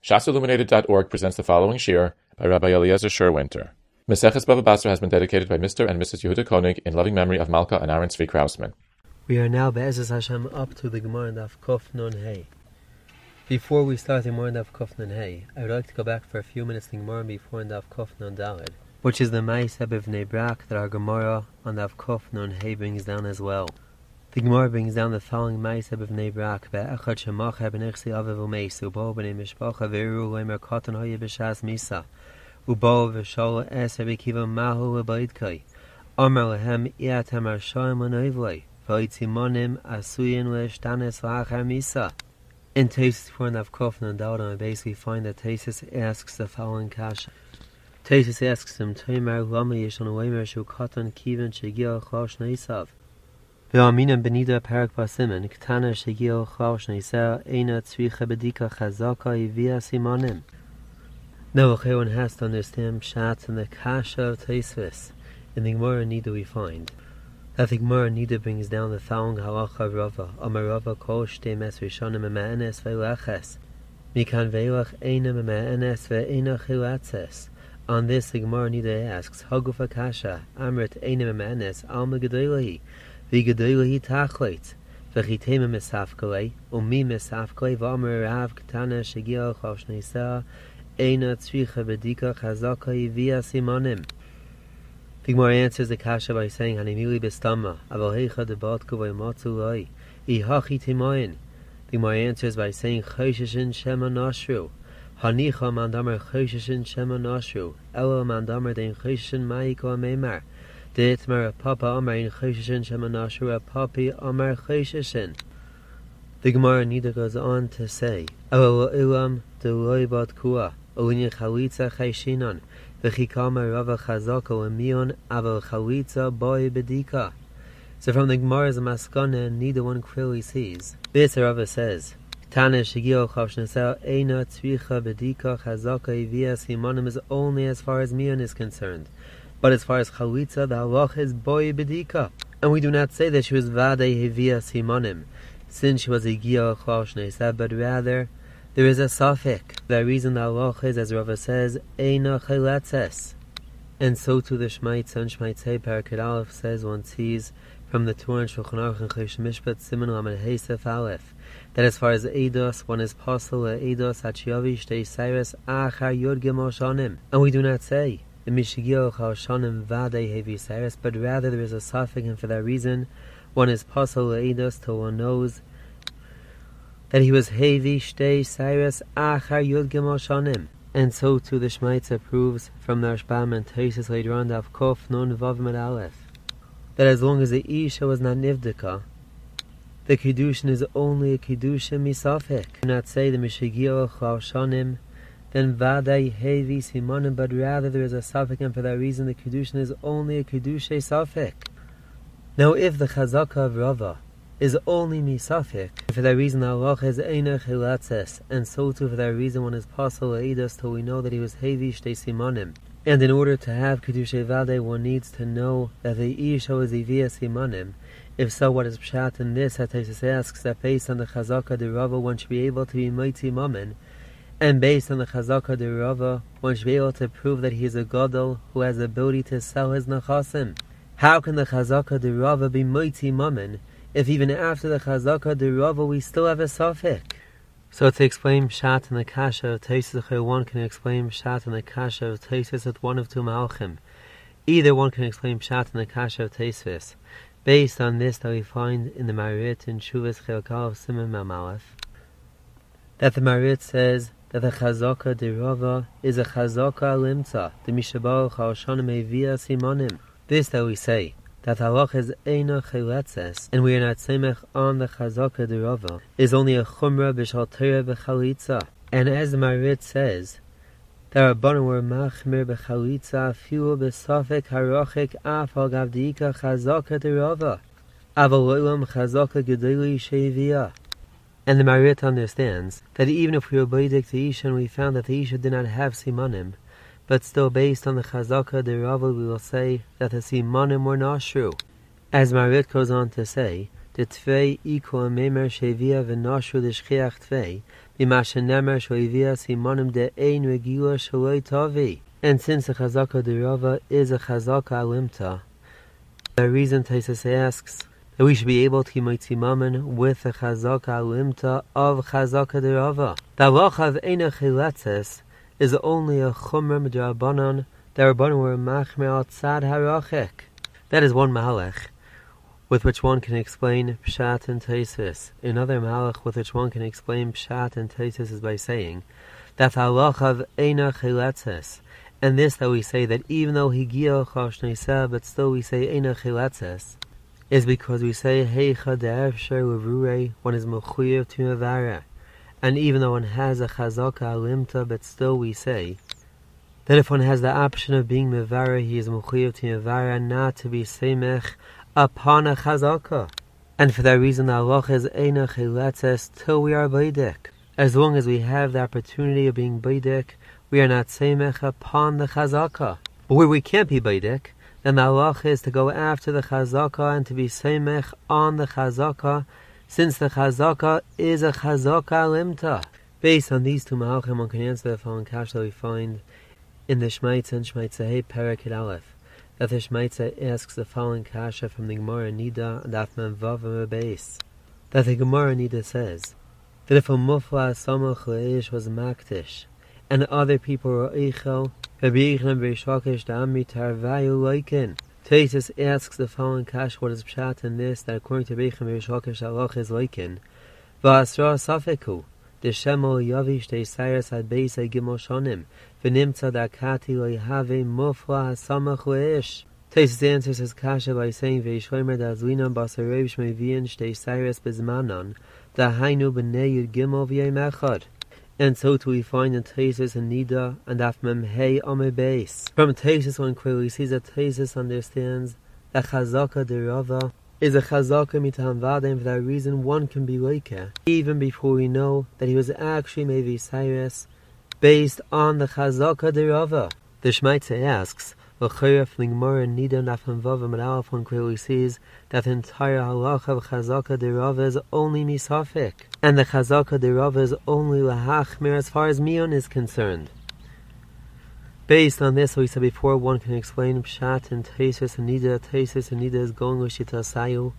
ShasIlluminated.org presents the following shir by Rabbi Eliezer Sherwinter. Maseches Bava Basra has been dedicated by Mr. and Mrs. Yehuda Koenig in loving memory of Malka and Aaron Tzvi Krausman. We are now, Be'ezus Hashem, up to the Gemara in Daf Kuf Nun Hey. Before we start the Gemara in Daf Kuf Nun Hey, I would like to go back for a few minutes to the Gemara before in Daf Kuf Nun Daled, which is the Ma'aseh B'Vnei Brak that our Gemara on Daf Kuf Nun Hey brings down as well. The Gemara brings down the following Ma'aseh B'Vnei Brak: Be'echad shemacha b'nechsi aviv u'meis u'bo b'nei mishpacha v'eru loimer katan hoye b'shas misa u'bo v'shol eser b'kiva mahu v'baidkai Amar lehem iatem arshaim l'noivlei v'oitzimonim asuyin l'eshtanes v'achar misa. In Tesis 4 and Avkof and Dawud on base we find that Tesis asks the following kasha. Tesis asks him, Toimar lama yishon loimer shu katan kivan shegil chlosh neisav Ve'aminim benida parak basimin, Ktana shegil chlosh neisah, Eina tzricha bedika chazaka ivia simonim. Now, one has to understand Pshat and the kasha of Tesis. In the Gemara Nida we find that the Gemara Nida brings down the following halacha of Rava. Amar Rava kol shtei mes rishonim ema'enes ve'leches, mikan ve'lech eina ema'enes ve'eina chilatzes. On this, the Gemara Nida asks, Hagufa kasha, amrit eina ema'enes, alma gedolahi, v'gedolahi tachlit, v'chitema mesafkalei, umi mesafkalei, v'amar rav ktana shegil chosh neisah, eina tzricha bedika chazaka ivia simonim. The Gemara answers the kasha by saying, Hanimili bestama, aval heicha debatku v'ymatzu lai, ihachi timoyin. The Gemara answers by saying, Choshishin shema nashru, Hanicha mandamar Choshishin shema nashru, Elo mandamar dein Choshishin ma'iko ameimar, Deitmar papa amar in Choshishin shema nashru, papi amar Choshishin. The Gemara Nida goes on to say, Elo ilam deloi batkua, Olinya chalitza chayshinan, V'chikama rava chazaka l'mion aval chalitza boi bedika. So from the Gemara's maskana, neither one clearly sees. This Rava says, Tana shegil chosh nesel eina tzricha bedika chazaka ivia simonim is only as far as mion is concerned. But as far as chalitza, the halach is boi bedika. And we do not say that she was vadei hivia simonim, since she was a gil chosh nesel, but rather there is a safek. The reason the halach is, as Rava says, eina chilatzes. And so too the Shmaitza and Shmaitzei Parakid Aleph says one sees from the Torah and Shulchan Aruch and Chosh Mishpat Siman Lamed Heisef Aleph that as far as Eidos, one is possible Eidos Hachiyavi Shtei Cyrus Achar Yod Gimel Shanim. And we do not say the Mishigil Chal Shanim Vadei Hevi Cyrus, but rather there is a safek, and for that reason one is possible Eidos till one knows that he was Hevi Shtei Cyrus Achar Yud Gimel Shanim. And so too the Shmaitza proves from the Rashbam and Tesis later on Daf Kof Nun Vav Med Aleph that as long as the Isha was not Nivdika, the Kiddushin is only a Kiddushin Misafek. Do not say the Mishigil Chal Shanim, then Vadai Hevi Simonim, but rather there is a Safek, and for that reason the Kiddushin is only a Kiddushin Safek. Now if the Chazaka of Rava is only misafik, for that reason the halach is eina chilatzes, and so too for that reason one is possible eidos till we know that he was hevi shtei simonim. And in order to have kedushay vadei, one needs to know that the isha was ivia simonim. If so, what is pshat in this? Tesis asks that based on the chazaka de Rava one should be able to be mighty mammon, and based on the chazaka de Rava one should be able to prove that he is a gadol who has the ability to sell his nachasim. How can the chazaka de Rava be mighty mammon if even after the chazaka de Rava we still have a safek? So to explain Pshat and the kasha of Tesis, one can explain Pshat and the kasha of Tesis with one of two malachim. Either one can explain Pshat and the kasha of Tesis. Based on this, that we find in the Marit in Shuvas Chelkal of Siman Mamalef, that the Marit says that the chazaka de Rava is a chazaka limtza, the mishabal chal shanim evia simonim. This that we say, that halach is eina chilatzes, and we are not semech on the chazaka de Rava, is only a chumra b'shal Torah b'chalitza. And as the Marit says, that Rabbanan were machmir b'chalitza afilu b'safek harachik af al gavdika chazaka de Rava, aval olam chazaka gedoli shevia. And the Marit understands that even if we were baidik the Isha and we found that the Isha did not have simanim, but still based on the chazaka de Rava we will say that the simanim were nashru. As Marit goes on to say, the tvei iko meimer shevia v'nashru d'shchiach tvei, Imashenemer shoivia simonim de ein regila shaloi tavi. And since the chazaka de Rava is a chazaka alimta, the reason Taisus asks that we should be able to moitzi mammon with the chazaka alimta of chazaka de Rava. The halacha of eina chiletzes is only a chumra midrabanan. The Rabbanan were machmer al tzad harachik. That is one mahalach with which one can explain Pshat and Taisus. Another mahalach with which one can explain Pshat and Taisus is by saying that the halacha of eina chiletzes, and this that we say that even though higia chashnei, but still we say eina chiletzes, is because we say heicha de'efsher levurei, one is mechuyev to mevara, and even though one has a chazaka alimta, but still we say that if one has the option of being mevara, he is mechuyev to mevara, not to be semech upon a chazaka. And for that reason the halacha is eina chiletzes till we are baidik. As long as we have the opportunity of being baidik, we are not semech upon the chazaka. But where we can't be baidik, then the halacha is to go after the chazaka and to be semech on the chazaka, since the chazaka is a chazaka limta. Based on these two mahalchim, one can answer the following kasha that we find in the Shmaitza and Shmaitza Hey Parakid Aleph. That the Shmaitza asks the following kasha from the Gemara Nida and Afman Vav and Beis. That the Gemara Nida says that if a mufla samach leish was maktish and other people were eichel, Taisus asks the following kash, what is pshat in this, that according to Beichem Rishakish Allah is laikin. V'asra safeku, the shemo yavish de sayras ad beisa gimel shonim, v'nimtza dakati loyhave mufla hasamach leish. Taisus answers his kasha by saying Ve'ishloimer da'azlinan basarev shmevian shtei sayras bezmanon, da'hainu b'nei yud gimel v'yem echad. And so too we find in Taisus and Nida and Afmem Hey Ame Beis. From Taisus one clearly sees that Taisus understands that Chazaka de Rava is a Chazaka mitam vada, and for that reason one can be Leike, even before we know that he was actually Mevi Cyrus, based on the Chazaka de Rava. The Shmaitza asks, L'chayra from the Gemara and Nida and Afmem Vav and Aleph one clearly sees that the entire halacha of Chazaka de Rava is only misafik, and the Chazaka de Rava is only lahachmir as far as Mion is concerned. Based on this, what we said before, one can explain Pshat and Taisus and Nida. Taisus and Nida is going with Shita Sayu,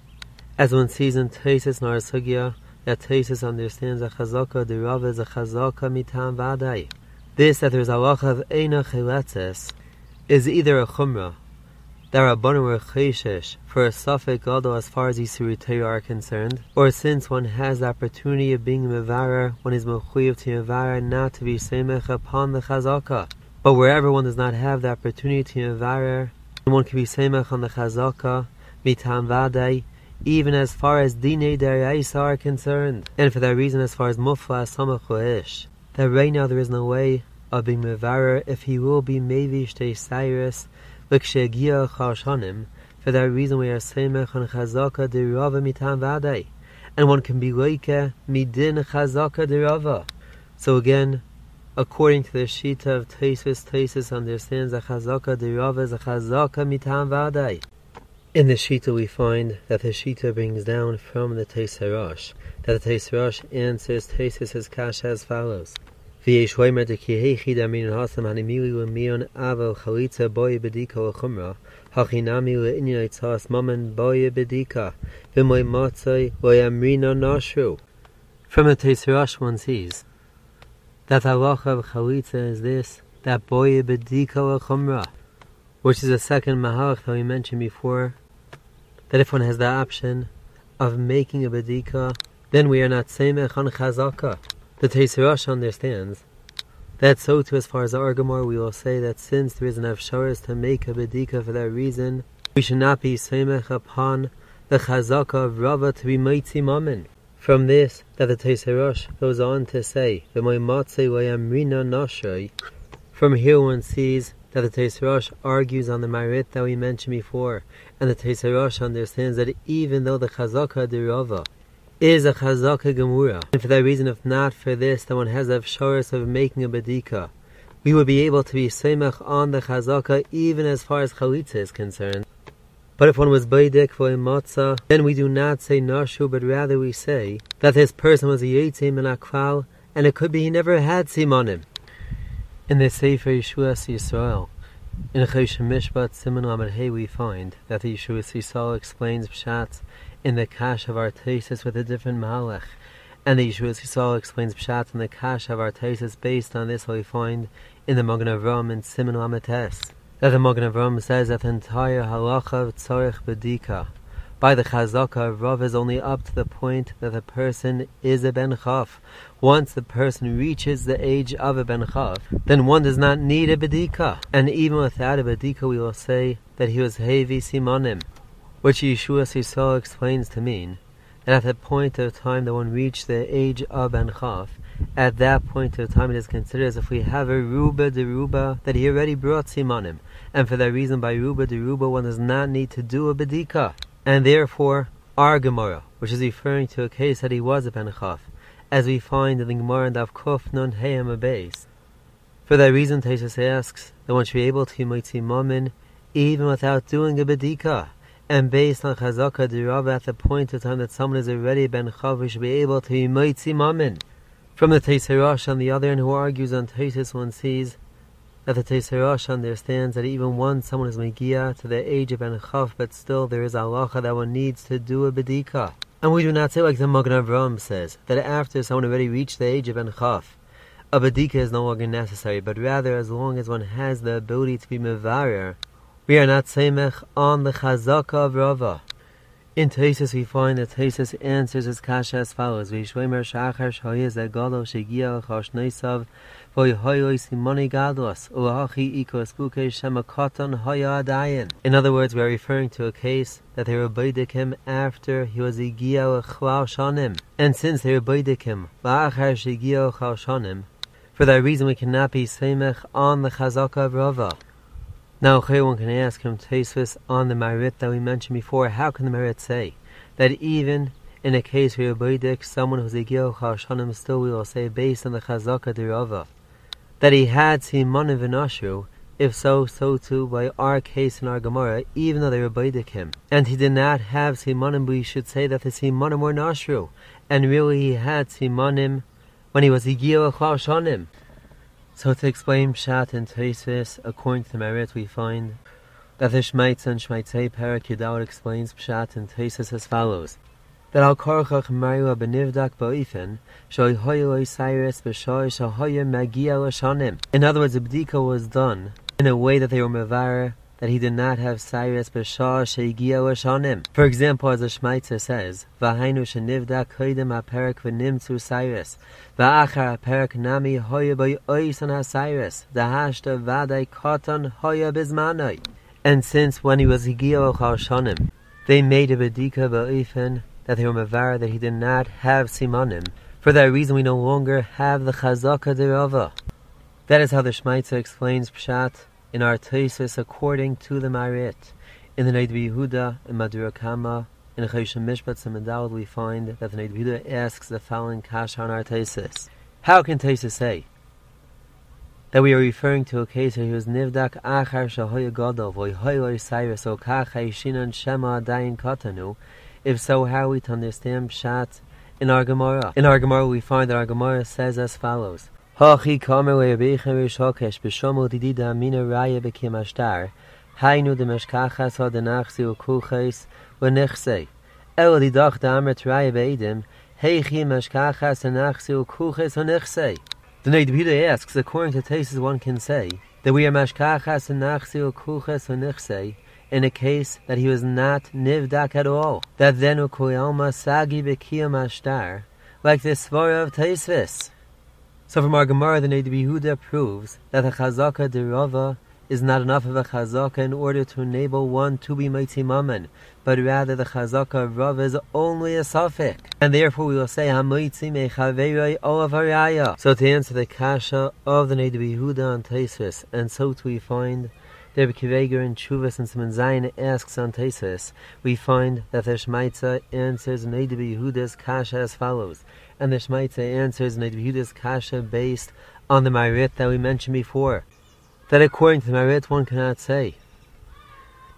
as one sees in Taisus and Arsugya that Taisus understands that Chazaka de Rava is a Chazaka mitam vadai. This, that there is a halacha of eina chiletzes, is either a chumrah, that Rabbanan were chayshish for a suffix gadol as far as Yisuri Torah are concerned, or since one has the opportunity of being mevarer, one is mechuyev to mevarer, not to be semech upon the chazaka. But wherever one does not have the opportunity to mevarer, one can be semech on the chazaka, mitam vadai, even as far as dinei deraisa are concerned. And for that reason, as far as mufla samach leish, that right now there is no way of being mevarer if he will be mevi shtei cyrus l'kshegia chashanim. For that reason we are semech on chazaka de Rava mitam vadai, and one can be loike midin chazaka de Rava. So again, according to the shita of Taisus understands that chazaka de Rava is a chazaka mitam vadai. In the shita we find that the shita brings down from the Teisarash that the Teisarash answers Taisus' kasha as follows. V'yeshloimer de kihechi damin hasam hanimili l'mion aval chalitza boye bedika l'chumra hachinami l'inyan itzas mamen boye bedika v'moy matzai loyamrina nashru. From the Teisarash one sees that the halacha of chalitza is this, that boye bedika l'chumra, which is the second mahalach that we mentioned before, that if one has the option of making a bedika, then we are not semech on chazaka. The Teisarash understands that so too as far as the Argamar we will say that since there is an efsharis to make a bedika for that reason, we should not be semech upon the chazaka of Rava to be moitzi mammon. From this, that the Teisarash goes on to say, v'moy matzei loyamrina nashrei. From here one sees that the Teisarash argues on the marit that we mentioned before, and the Teisarash understands that even though the chazaka de Rava is a chazaka gemura, and for that reason, if not for this, that one has the efsharis of making a bedika, we would be able to be semech on the chazaka even as far as chalitza is concerned. But if one was baidik for a matzah, then we do not say nashu, but rather we say that this person was a yitzim and a klal, and it could be he never had simonim. In the Sefer Yeshuas Yisrael, in Choshen Mishpat Siman Lamed Hey, we find that the Yeshuas Yisrael explains Pshat in the Kash of our Tesis with a different Malach, and the Yeshuas Yisrael explains Pshat in the Kash of our Tesis based on this. We find in the Magen Avram in Siman Lamed Tes that the Magen Avram says that the entire halacha of tzorich bedika by the chazaka of Rav is only up to the point that the person is a ben chaf. Once the person reaches the age of a ben chaf, then one does not need a bedika. And even without a bedika, we will say that he was heavy simonim, which Yeshua Yisrael explains to mean that at the point of time that one reached the age of ben chaf, at that point of time it is considered as if we have a ruba de ruba that he already brought simonim, and for that reason by ruba de ruba one does not need to do a bedika. And therefore, our Gemara, which is referring to a case that he was a ben chaf, as we find in the Gemara in Daf Kuf Nun Hey Amud Beis. For that reason, Taisus asks that one should be able to moitzi mammon even without doing a bedika. And based on Chazaka Dirava, at the point of time that someone is already ben chaf, we should be able to moitzi mammon. From the Teisei Rosh, on the other hand, who argues on Taisus, one sees that the Teisei Rosh understands that even once someone is megia to the age of ben chaf, but still there is halacha that one needs to do a bedika. And we do not say like the Magen Avram says, that after someone already reached the age of ben chaf, a bedika is no longer necessary, but rather as long as one has the ability to be mevarer, we are not seimech on the chazaka of Rava. In Taisus we find that Taisus answers his kasha as follows: V'yishvomer shachar shoyez agalo shegia l'chosh noisav v'yohoyoi simoni gadlos u'lahachi ikos buke shemakoton hoya adayin. In other words, we are referring to a case that they were baidik him after he was igia l'chval shanim, and since they were baidik him la'achar shegia l'chval shanim, for that reason we cannot be seimech on the chazaka of Rava. Now, one can ask him Tosfos on the Marit that we mentioned before. How can the Marit say that even in a case where Baidik, someone who's a Gil Chashanim, still we will say based on the Chazaka Dirava that he had Simonim V'Nashru? If so, so too by our case in our Gemara, even though they were Baidik him, and he did not have Simonim, we should say that the Simonim were Nashru, and really he had Simonim when he was a Gil Chashanim. So to explain Pshat and Tosfos, according to the Merit, we find that the Shmaitz and Shmaitzei Perak Yudawat explains Pshat and Tosfos as follows: that Al Korchach Mario Benivdak Ba'ifin Shoy Hoyoi Cyrus B'Shoy Shahoya Magia Lashanim. In other words, the Bdika was done in a way that they were mevarer that he did not have Cyrus B'Shah Sheigia Lashanim. For example, as the Shmaitzer says, V'hainu Shenivdak Koidem HaPerak V'Nimtzu Cyrus V'achar HaPerak Nami Hoya B'Oisan HaCyrus Dahashta Vadai Koton Hoya Bizmanoi. And since when he was Higia Lashanim, they made a Bedika Ba'ifin that they were mevarer that he did not have Simonim. For that reason, we no longer have the Chazaka Derava. That is how the Shmaitzer explains Pshat in our Tosfos according to the Marit. In the Neid Yehuda and Madura Kama, in Choshen Mishpat Siman Daled, we find that the Neid Yehuda asks the following kasha on our Tosfos: how can Tosfos say that we are referring to a case where he was nivdak achar shahoya gadol v'hoyoi cyrus o kachai shinan shema adayin katanu? If so, how are we to understand Pshat in our Gemara? In our Gemara, we find that our Gemara says as follows: Hachi kamer le'ebeichem rishokesh b'shomo didida mina raya b'kim ashtar hainu demeshkachas ha denachsi u'kuches v'nechsei el didach da'amret raya be'idim heichi meshkachas denachsi u'kuches v'nechsei. The Neid Yehuda asks, according to Tosfos, one can say that we are meshkachas denachsi u'kuches v'nechsei in a case that he was not nivdak at all, that then u'koyalma sagi b'kiyam ashtar, like the svara of Tosfos. So from our Gemara, the Neid Yehuda proves that the Chazaka Derava is not enough of a Chazaka in order to enable one to be Moitzi Mammon, but rather the Chazaka of Rava is only a Safek, and therefore we will say HaMoitzi Mechaverei Olav Haraya. So to answer the kasha of the Neid Yehuda on Tosfos, and so too we find the Rebbe Akiva Eiger in Tshuvas and Siman Zayin asks on Tosfos, we find that the Shmaitza answers Neid Yehuda's kasha as follows. And the Shmaitza answers Neid Yehuda's kasha based on the Marit that we mentioned before. That according to the Marit, one cannot say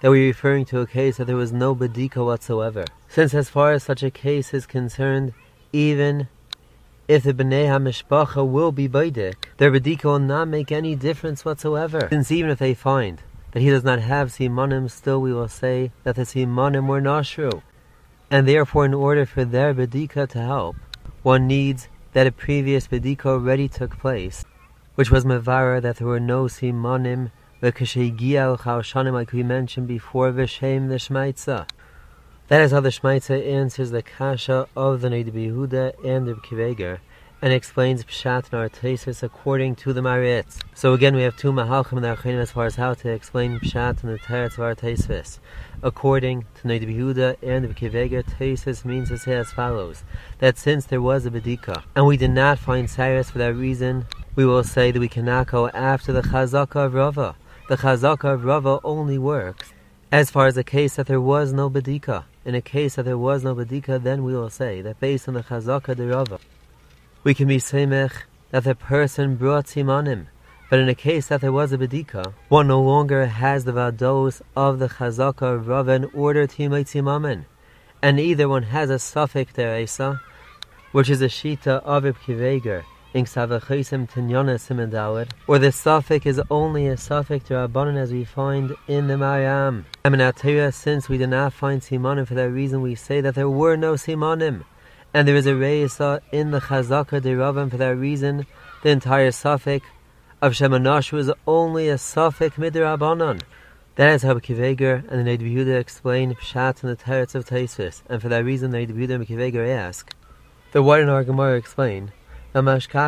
that we're referring to a case that there was no bedika whatsoever. Since as far as such a case is concerned, even if the Bnei HaMishpacha will be Baidik, their bedika will not make any difference whatsoever. Since even if they find that he does not have simanim, still we will say that the simanim were nashru. And therefore, in order for their bedika to help, one needs that a previous bedika already took place, which was mevarer that there were no simanim, v'kashegiya l'chaoshanim, like we mentioned before, v'shem the Shmaitza. That is how the Shmaitza answers the kasha of the Noda B'Yehuda and the Kiveger, and explains Pshat and Artesis according to the Maritz. So again, we have two Mahalchim in the Archenim as far as how to explain Pshat and the Teretz of Artesis. According to Noda B'Yehuda and the Kiveger, Tesis means to say as follows, that since there was a bedika, and we did not find Cyrus for that reason, we will say that we cannot go after the Chazaka of Rava. The Chazaka of Rava only works as far as a case that there was no bedika. In a case that there was no bedika, then we will say that based on the Chazaka de Rava, we can be semech that the person brought simanim. But in a case that there was a bedika, one no longer has the vados of the Chazaka of Rava in order to make simamen. And either one has a suffix deraisa, which is a shita of Reb Kiveger, in Ksavachisim Tinyana Simendawid, or the suffix is only a suffix to Rabbanan as we find in the Maryam. And in Atira, since we did not find simanim, for that reason we say that there were no simanim. And there is a reisa in the Chazaka de Rava, and for that reason the entire suffix of Shemanashu is only a suffix midrabanan. That is how Kiveger and the Noda B'Yehuda explain Pshat and the Teretz of Tosfos, and for that reason the Noda B'Yehuda and Kiveger ask that what in our Gemara explain in a case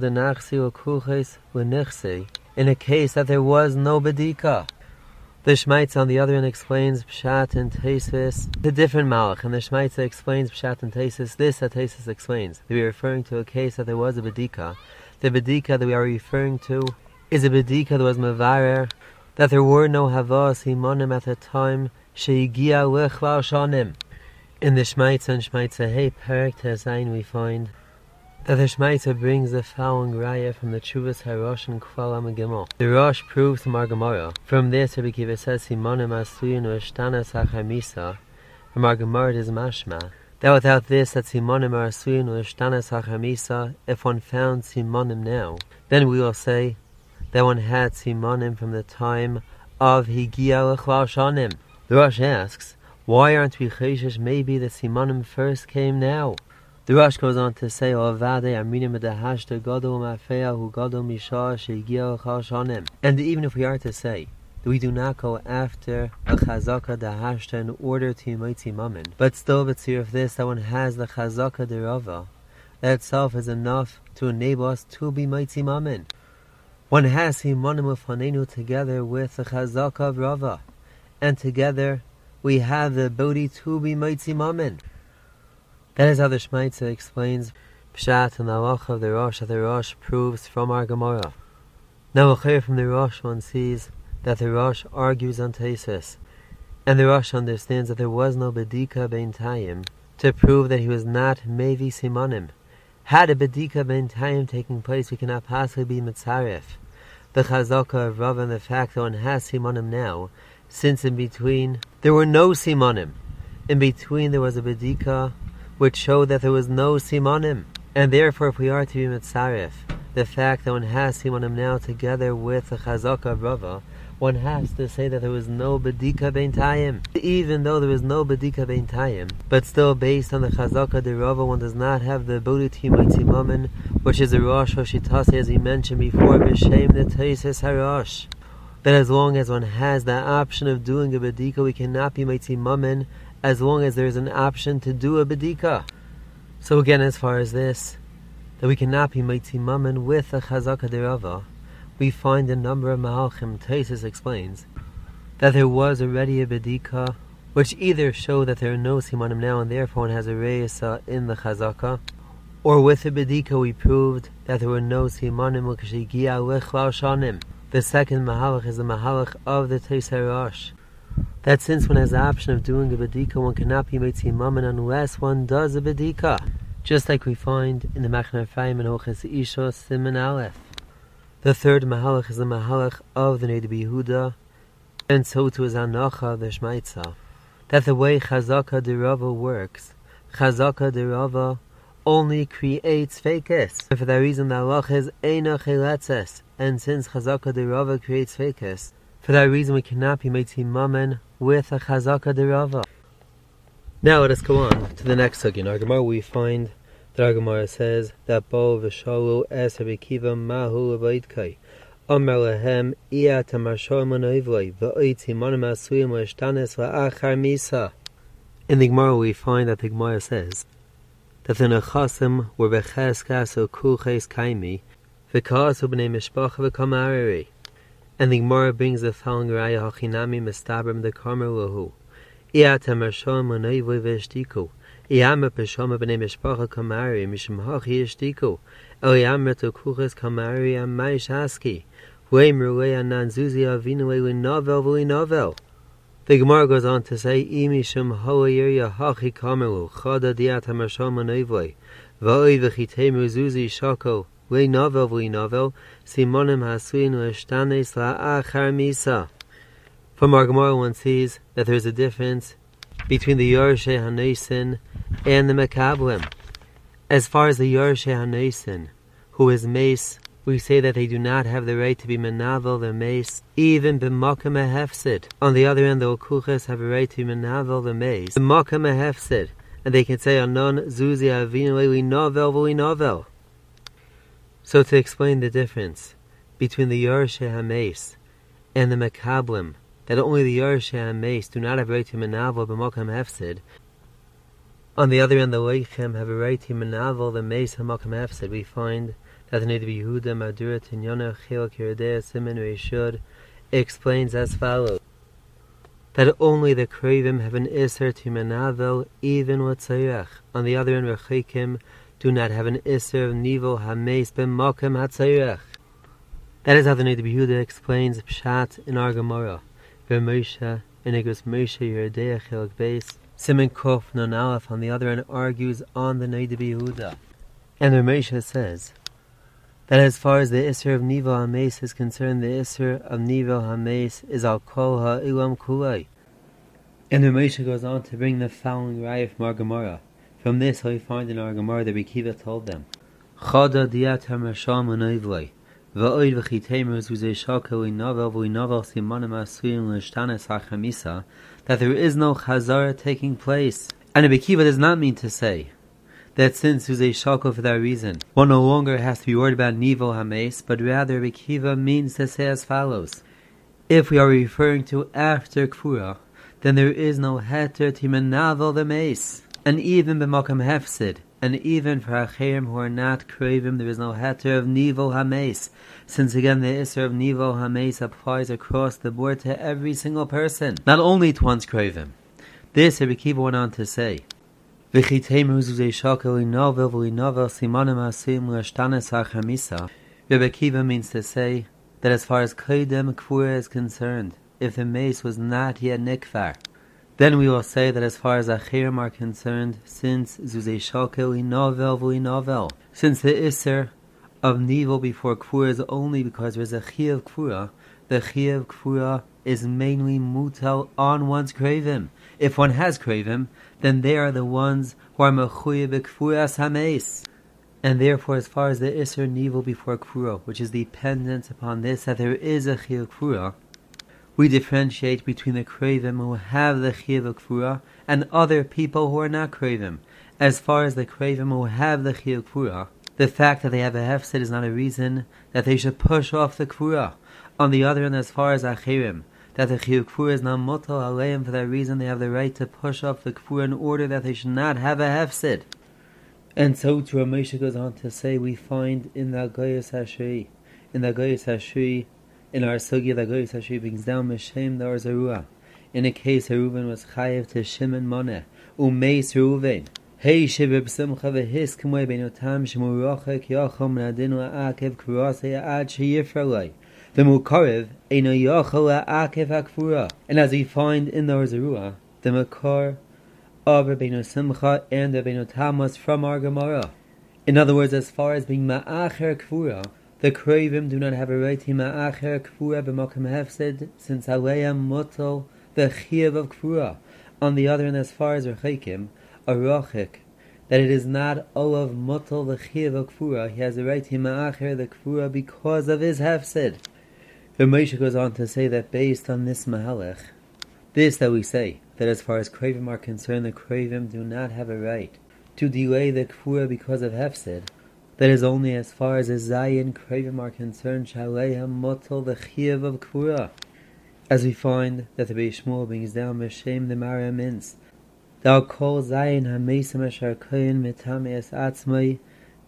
that there was no bedika. The Shmaitza on the other end explains Pshat and Tosfos, the different malach, and the Shmaitza explains Pshat and Tosfos. This that Tosfos explains that we are referring to a case that there was a bedika. The bedika that we are referring to is a bedika that was mevarer that there were no havas simanim at the time sheigia lechlal shanim. In the Shmaitza and Shmaitza Hey Perek Tezayin we find that the Shmaitza brings the following raya from the Chuvas HaRosh and Kfal Amagimel. The Rosh proves from our Gemara. From this, Rabbi Kiva says, Simanim Asuyin U'Shtanas HaChamisa. From our Gemara it is mashma that without this, that Simanim are Asuyin U'Shtanas HaChamisa, if one found Simanim now, then we will say that one had Simanim from the time of Higia L'Chlal Shanim. The Rosh asks, why aren't we Cheshish maybe the Simanim first came now? The Rosh goes on to say, and even if we are to say that we do not go after a chazaka dahashta in order to make simamin, but still b'tzir of this, that one has the chazaka de Rava, that itself is enough to enable us to be make simamin. One has simanim ufanenu together with the chazaka of Rava, and together we have the ability to be make simamin. That is how the Shmaitza explains Pshat and the halacha of the Rosh, that the Rosh proves from our Gemara. Now, from the Rosh, one sees that the Rosh argues on Tosfos, and the Rosh understands that there was no bedika bein tayim to prove that he was not mevi simanim. Had a bedika bein tayim taking place, we cannot possibly be mitzaref the chazaka of Rav and the fact that one has simanim now, since in between there were no simanim. In between there was a bedika which showed that there was no simanim, and therefore if we are to be mitzaref the fact that one has simanim now together with the chazaka of Rava, one has to say that there was no bedika bein tayim. Even though there was no bedika bein tayim, but still based on the chazaka de Rava, one does not have the ability to make simamin, which is a Rosh Hoshitase, as we mentioned before, b'shem the Tosfos HaRosh, that as long as one has the option of doing a bedika, we cannot be make simamin as long as there is an option to do a bedika. So again, as far as this, that we cannot be Meitzi Mammon with a Chazaka de Rava, we find a number of Mahalchim. Tosfos explains that there was already a bedika, which either show that there are no simanim now and therefore one has a reisa in the Chazaka, or with the bedika we proved that there were no simanim l'kashigia l'chlal shanim. The second Mahalach is the Mahalach of the Tosfos HaRosh, that since one has the option of doing a bedika, one cannot be Meitzi Mammon unless one does a bedika, just like we find in the Machnar Ephraim and Hoches Isha Siman Aleph. The third Mahalach is the Mahalach of the Noda B'Yehuda, And so too is Anocha the Shmaitza, that the way Chazaka de Rava works, Chazaka de Rava only creates fakis. And for that reason the halach is Eina Chiletzes. And since Chazaka de Rava creates fakis, for that reason we cannot be Meitzim Mamen with a Chazaka de Rava. Now let us go on to the next sugya. In our Gemara we find that our Gemara says that Bo v'shalu es Rabbi Akiva mahu levaitkai Amar lehem iya tamarshor manoivloi v'oitzi monim asuyim l'eshtanes la'achar misa. In the Gemara we find that the Gemara says that the Nechasim were becheskas u'kuches kaimi v'ka'asu b'nei mishpacha v'kamariri. And the Gemara brings the following raya hachinami mistabrim the kamer lahu iya tamarshor manoivloi v'eshtiku Iyamr peshoma b'nei mishpacha kamari mishum hachi yishtiku el yamr to kuches kamari amaish aski v'emru le'anan zuzi avinu le'novel v'linovel. The Gemara goes on to say imishum ha'yirya hachi kamaru chada diat hamashom anoivlei v'oi v'chitemu zuzi shako le'novel v'linovel simonim hasuin le'shtanes la'achar misa. From our Gemara one sees that there is a difference between the Yorshei HaNeisin and the Mekablim. As far as the Yorshei HaNeisin, who is mace, we say that they do not have the right to be menavel the mace, even b'makom ha'hefsid. On the other hand, the Okuches have a right to menavel the mace, b'makom ha'hefsid, and they can say anon zuzi avinu le'inovel v'linovel. So to explain the difference between the Yorshei HaMace and the Mekablim, that only the Yorshei HaMace do not have a right to menavel b'makom ha'hefsid. On the other hand, the Leichem have a right to menavel the mace ha'makom ha'hefsid. We find that the Neiv Yehuda Madura Tinyana Chilak Yeridea Siman Reishud explains as follows: that only the Krevim have an Isser to menavel even with Tzayach. On the other hand, Rechikim do not have an Isser of Nivel HaMace b'makom ha'tzayach. That is how the Neiv Yehuda explains Pshat in our Gemara. Moshe in Igros Moshe Yeridea Chilak Beis Siman Kof Non Aleph on the other end argues on the Neiv Yehuda, and Moshe says that as far as the Isser of Nivel HaMace is concerned, the Isser of Nivel HaMace is Al Kol HaIlam Kulai. And Moshe goes on to bring the following raya from our Gemara. From this we find in our Gemara that Rabbi Akiva told them Chada diat hamasham u'noivlei v'oid v'chiteimer zuzei shaka u'inovel v'inovel simanim asuyim l'shtanes ha'chamisa, that there is no chazara taking place. And Rabbi Akiva does not mean to say that since Zuzei Shako for that reason, one no longer has to be worried about Nivel HaMace, but rather Rabbi Akiva means to say as follows: if we are referring to after Kfura, then there is no heter to menavel the mace, and even b'makom hefsid, and even for acherim who are not kravim, there is no heter of Nivel HaMace, since again the Isser of Nivel HaMace applies across the board to every single person, not only to one's kravim. This Rabbi Akiva went on to say, Rabbi Akiva means to say that as far as Kedem Kfura is concerned, if the mace was not yet Nikfar, then we will say that as far as Achirim are concerned, since Zuzei Shakel Inovel V'Inovel, since the Isser of Nivel before Kfura is only because there is a Chiyav Kfura, the Chiyav Kfura is mainly mutal on one's kravim. If one has kravim, then they are the ones who are mechuyev b'kfuras hameis. And therefore, as far as the Isser Nivel before Kfura, which is dependent upon this, that there is a Chiyav Kfura, we differentiate between the kravim who have the Chiyav Kfura and other people who are not kravim. As far as the kravim who have the Chiyav Kfura, the fact that they have a hefsid is not a reason that they should push off the Kfura. On the other hand, as far as Achirim, that the Chiyuv Kfura is not mutal aleim, for that reason they have the right to push off the Kfura in order that they should not have a hefsid. And so to Moshe goes on to say, we find in the Agayos Hashri, in our sugya, the Agayos Hashri brings down Meshem Dar Zarua. In a case, Reuven was chayev to Shimon Moneh, umeis Reuven. Hey shibib simcha v'his k'moi beinotam shemurachek yachom nadinu ha'akev kurasei ad sheyifralai. The Mukarev eino yachol ha'akev ha'kfura. And as we find in the Zerua, the Makar of Rabbeinu Simcha and Rabbeinu Tamas from our Gemara. In other words, as far as being ma'acher kfura, the The Krovim do not have a right to ma'acher kfura b'makom hefsed, since aleim mutal the chiyuv of kfura. On the other hand, as far as Rechekim, a rochik, that it is not olav mutal the chiyuv of kfura, he has a right to ma'acher the kfura because of his hefsed. The Moshe goes on to say that based on this mahalech, this that we say, that as far as Krovim are concerned, the Krovim do not have a right to delay the kfura because of hefsed. That is only as far as Zayin Krovim are concerned, Shaleiha Motel the Chiyuv of Kfura. As we find that the Beis Shmuel brings down Meshem the Mara Mints, Thou kol Zayin HaMesim Asher Koyin Mitameis Atzmai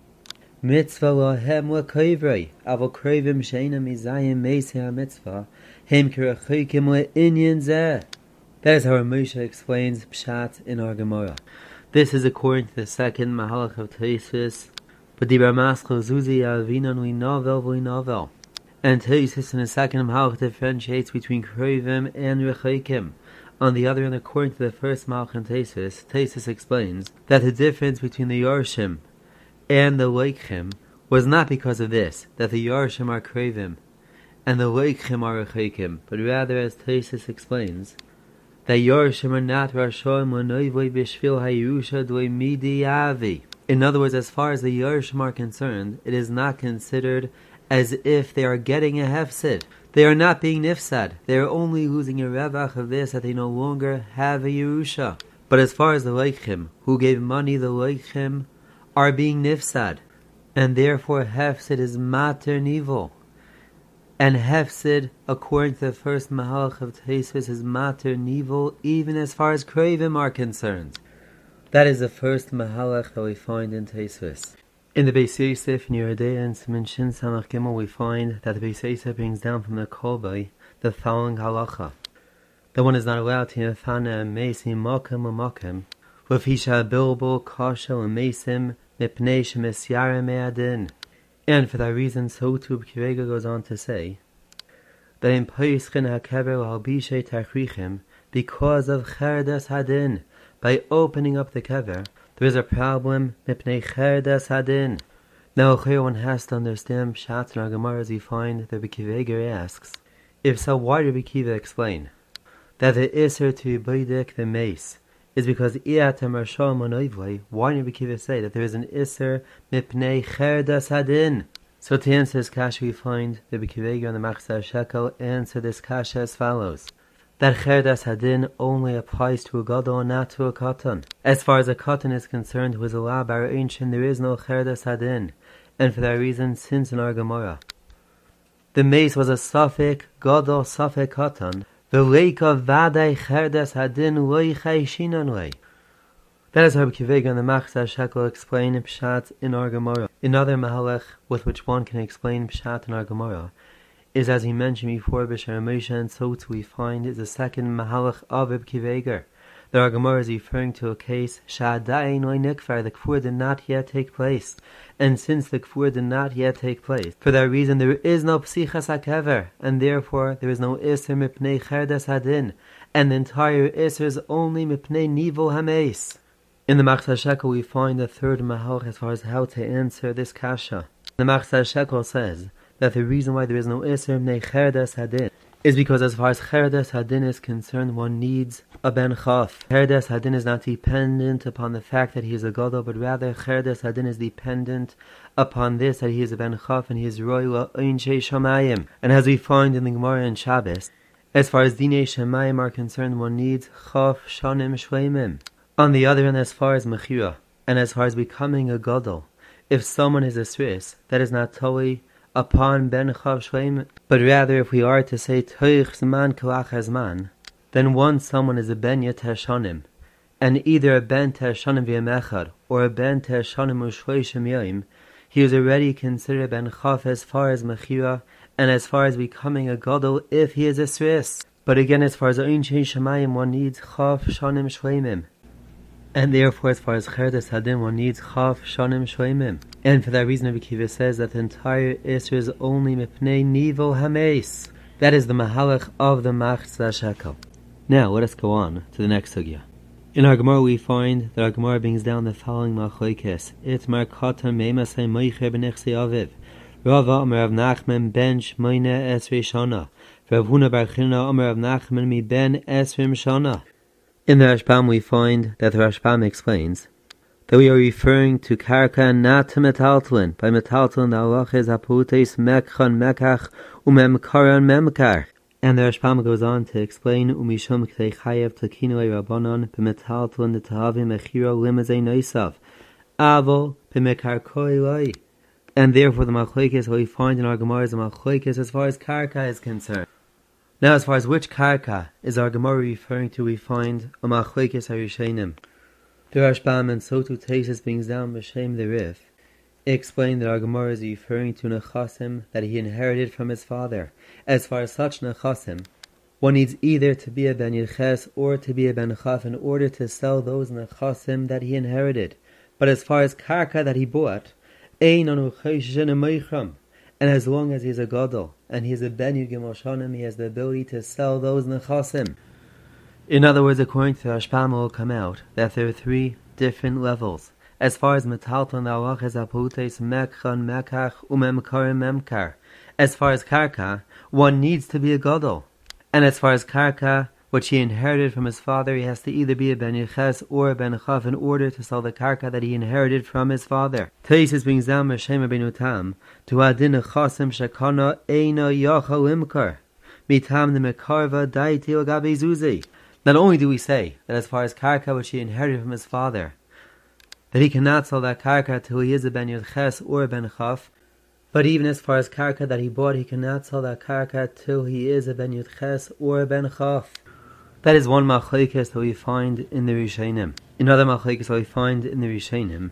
Mitzvah Lohem LaKoivrei Aval Krovim Sheina Mizayin Meisi HaMitzvah Hem Kirachikim LeInyan Zeh. That is how Moshe explains Pshat in our Gemara. This is according to the second Mahalach of Tosfos. But the Ramaschal Zuzi Alvinon we novel. And Tosfos in the second Mahalach differentiates between Krovim and Rechekim. On the other hand, according to the first Mahalach in Tosfos explains that the difference between the Yorshim and the Loichim was not because of this, that the Yorshim are Krovim and the Loichim are Rechekim, but rather, as Tosfos explains, that Yorshim are not Rashoim L'noivoi B'shvil HaYerusha Doi Midi Avi. In other words, as far as the Yorshim are concerned, it is not considered as if they are getting a hefsid. They are not being nifsad. They are only losing a revach of this, that they no longer have a Yerusha. But as far as the Loichim, who gave money, the Loichim are being nifsad. And therefore hefsid is mater nivel. And hefsid, according to the first Mahalach of Tosfos, is mater nivel, even as far as Krovim are concerned. That is the first Mahalach that we find in Tosfos. In the Beis Yosef, in Yeridea and Siman Shin Samach Gimel, we find that the Beis Yosef brings down from the Kolbai the following halacha. The one is not allowed to nefana mesim mokem u'mokem, v'fisha bilbo kashel u'mesim mipnei shemesyara me'adin. And for that reason, so too B'kirega goes on to say that in Peischin HaKever L'Halbishei Tarchichim, because of Cherdas Hadin, by opening up the kever, there is a problem mipnei cherdas hadin. Now, one has to understand Pshat in our Gemara, as we find that B'kiveger asks, if so, why did B'kiva explain that the iser to b'idek the mace is because iatem rashom onoivlei? Why did B'kiva say that there is an iser mipnei cherdas hadin? So to answer this kasha, we find that B'kiveger and the Machzor Shekel answer this kasha as follows: that Cherdas Hadin only applies to a Gadol and not to a Katan. As far as a Katan is concerned, who is a Lab Ancient, there is no Cherdas Hadin. And for that reason, since in our Gemara, the mace was a Safek Gadol Safek Katan, the lake of Vadai Cherdas Hadin Loichai Shinanlei. That is how B'kivega and the Machzor Shekel explain Pshat in our Gemara. Another Mahalech with which one can explain Pshat in our Gemara is, as he mentioned before, B'Shar Moshe, and so too we find is the second Mahalach of B'kiveger. The Gemara is referring to a case, Sha'adayin Loi Nikvar, the Kfur did not yet take place. And since the Kfur did not yet take place, for that reason there is no Psichas HaKever, and therefore there is no Isser Mipnei Cherdas Hadin, and the entire Isser is only Mipnei Nivo HaMeis. In the Machzor Shekel we find the third Mahalach as far as how to answer this kasha. The Machzor Shekel says that the reason why there is no Isser Mnei Cherdas Hadin is because as far as Cherdas Hadin is concerned, one needs a Ben Chaf. Cherdas Hadin is not dependent upon the fact that he is a Gadol, but rather Cherdas Hadin is dependent upon this, that he is a Ben Chaf and he is Roy La'Einshei Shamayim. And as we find in the Gemara and Shabbos, as far as Dinei Shamayim are concerned, one needs Chaf Shanim Shleimim. On the other hand, as far as Mechira, and as far as becoming a Gadol, if someone is a Sris, that is not totally upon Ben Chav Shleim, but rather if we are to say Toich Zman Kalach Hazman, then once someone is a Ben Yeteshanim, and either a Ben Teshanim V'yamechad, or a Ben Teshanim U'Shleishim Yoim, he is already considered Ben Chav as far as Mechira, and as far as becoming a Gadol if he is a Sris. But again, as far as Einshei Shamayim, one needs Chav Shanim Shleimim. And therefore, as far as Cherdas Hadin, one needs Chav Shanim Shleimim. And for that reason, Rabbi Kiva says that the entire Isser is only Mipnei Nivo HaMeis. That is the Mahalach of the Machzor Shekel. Now, let us go on to the next sugya. In our Gemara, we find that our Gemara brings down the following Machlokes: Itmar Katan Meimasei Moicher B'Nechsei Aviv. Rava Amar Rav Nachman ben Shmoine Esrei Shana. Rav Huna bar China Amar Rav Nachman mi ben Esrim Shana. In the Rashbam we find that the Rashbam explains that we are referring to karka not to metaltalin. By metaltalin the halach is aputes mekchan mekach umemkaran memkar. And the Rashbam goes on to explain umishum k'tei chayev takinoi rabbanon b'metaltalin the tahavim mechiro limazei noisav avol b'mekarkoi loi. And therefore the machlokes we find in our Gemara is a machlokes as far as karka is concerned. Now as far as which karka is our Gemara referring to, we find a machlokes harishenim. The Rashbam and so too Taisus brings down b'shem the Rif explain that our Gemara is referring to nechasim that he inherited from his father. As far as such nechasim, one needs either to be a ben yirches or to be a ben chaf in order to sell those nechasim that he inherited. But as far as karka that he bought, and as long as he is a gadol and he is a ben yugim oshanim, he has the ability to sell those nechasim. In other words, according to Rashbam, it will come out that there are three different levels. As far as metalton, the halach is aputes mekchan mekach umemkarim memkar. As far as karka, one needs to be a gadol, and as far as karka, which he inherited from his father, he has to either be a ben yiches or a ben chaf in order to sell the karka that he inherited from his father. Taisus brings down Meshem Rabbeinu Tam to adin nechasim shekana eina yachal imkar mitam the mekarva daiti agabe zuzi. Not only do we say that as far as karka which he inherited from his father, that he cannot sell that karka till he is a ben yiches or a ben chaf, but even as far as karka that he bought, he cannot sell that karka till he is a ben yiches or a ben chaf. That is one machlokes that we find in the Rishonim. Another machlokes that we find in the Rishonim